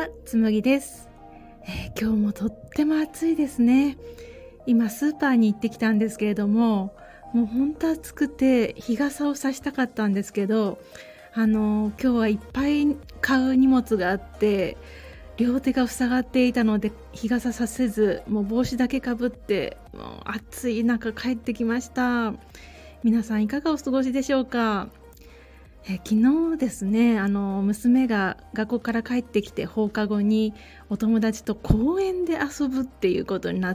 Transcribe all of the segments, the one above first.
つむぎです。今日もとっても暑いですね。今スーパーに行ってきたんですけれども、もう本当暑くて日傘を差したかったんですけど、今日はいっぱい買う荷物があって両手が塞がっていたので日傘させず、もう帽子だけかぶってもう暑い中帰ってきました。皆さんいかがお過ごしでしょうか。昨日ですね、娘が学校から帰ってきて放課後にお友達と公園で遊ぶっていうことになって、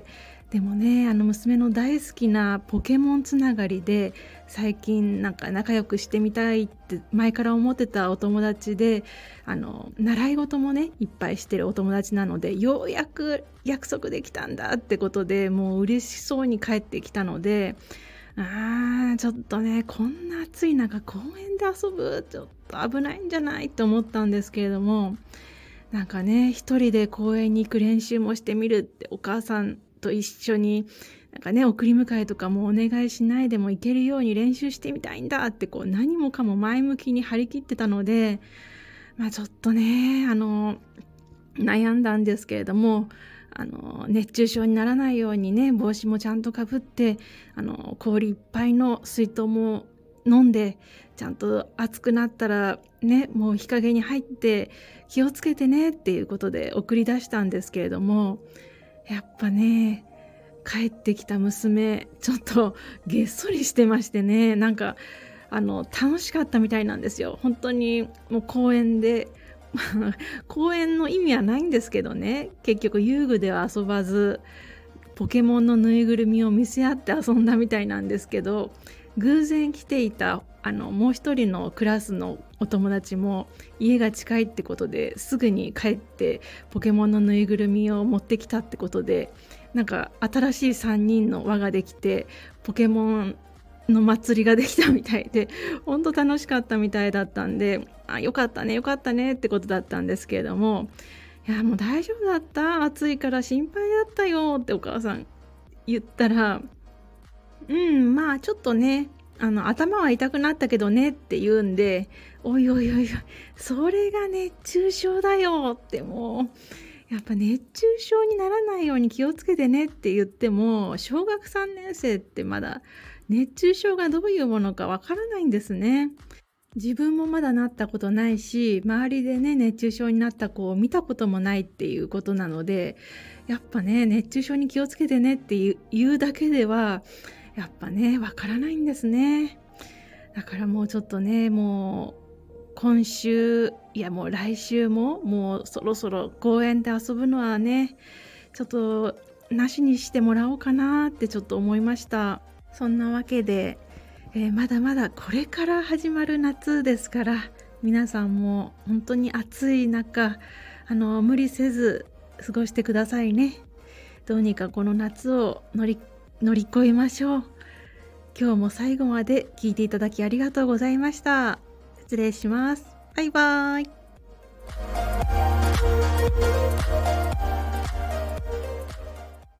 でもね、娘の大好きなポケモンつながりで最近なんか仲良くしてみたいって前から思ってたお友達で、習い事もねいっぱいしてるお友達なので、ようやく約束できたんだってことでもう嬉しそうに帰ってきたので、ちょっとね、こんな暑い中公園で遊ぶちょっと危ないんじゃないと思ったんですけれども、なんかね、一人で公園に行く練習もしてみるってお母さんと一緒になんかね、送り迎えとかもお願いしないでも行けるように練習してみたいんだってこう何もかも前向きに張り切ってたので、ちょっとね悩んだんですけれども、熱中症にならないようにね、帽子もちゃんとかぶって、氷いっぱいの水筒も飲んで、ちゃんと暑くなったらね、もう日陰に入って気をつけてねっていうことで送り出したんですけれども、やっぱね、帰ってきた娘ちょっとげっそりしてましてね、なんか楽しかったみたいなんですよ。本当にもう公園で公園の意味はないんですけどね、結局遊具では遊ばずポケモンのぬいぐるみを見せ合って遊んだみたいなんですけど、偶然来ていたもう一人のクラスのお友達も家が近いってことですぐに帰ってポケモンのぬいぐるみを持ってきたってことで、なんか新しい3人の輪ができてポケモンの祭りができたみたいで、本当楽しかったみたいだったんで、よかったねよかったねってことだったんですけれども、いやもう大丈夫だった、暑いから心配だったよってお母さん言ったら、ちょっとね、頭は痛くなったけどねって言うんで、おいおいおいおい、それが熱中症だよって、もうやっぱ熱中症にならないように気をつけてねって言っても、小学3年生ってまだ熱中症がどういうものかわからないんですね。自分もまだなったことないし、周りでね熱中症になった子を見たこともないっていうことなので、やっぱね熱中症に気をつけてねって言うだけではやっぱねわからないんですね。だからもうちょっとね、もう今週、いやもう来週ももうそろそろ公園で遊ぶのはねちょっとなしにしてもらおうかなってちょっと思いました。そんなわけで、まだまだこれから始まる夏ですから、皆さんも本当に暑い中無理せず過ごしてくださいね。どうにかこの夏を乗り越えましょう。今日も最後まで聞いていただきありがとうございました。失礼します。バイバイ。